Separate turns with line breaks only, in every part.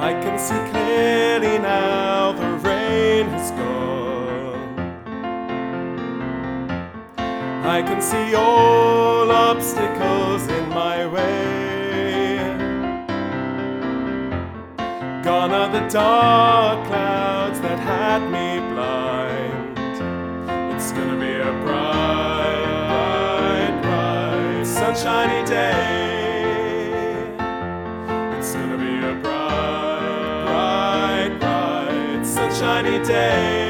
I can see clearly now, the rain has gone. I can see all obstacles in my way. Gone are the dark clouds that had me blind. It's gonna be a bright, bright, sunshiny day. It's gonna be a bright, bright, sunshiny day.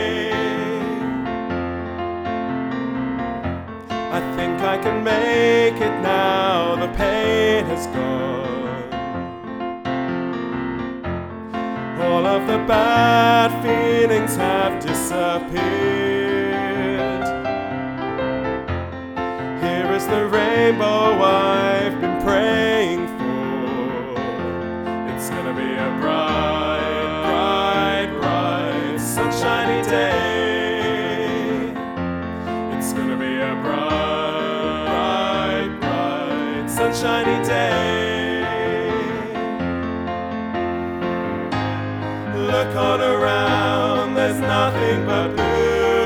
I think I can make it now, the pain has gone. All of the bad feelings have disappeared. Here is the rainbow I've been praying for. It's gonna be a bright, bright, bright, sunshiny day. It's gonna be a bright, bright, sunshiny day. Look all around, there's nothing but blue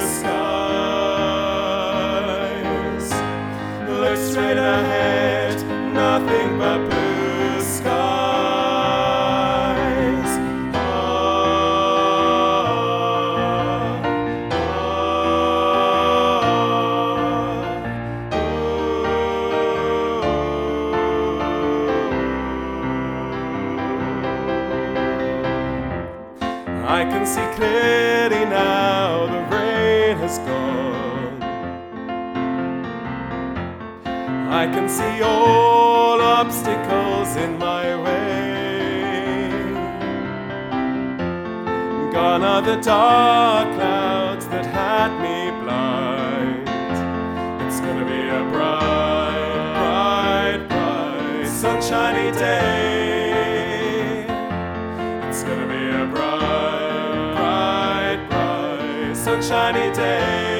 skies. Look straight ahead, nothing but blue skies. Oh, I can see clearly now, the rain has gone. I can see all obstacles in my way. Gone are the dark clouds that had me blind. It's gonna be a bright, bright, bright, sunshiny day. It's gonna be a bright, bright, bright, sunshiny day.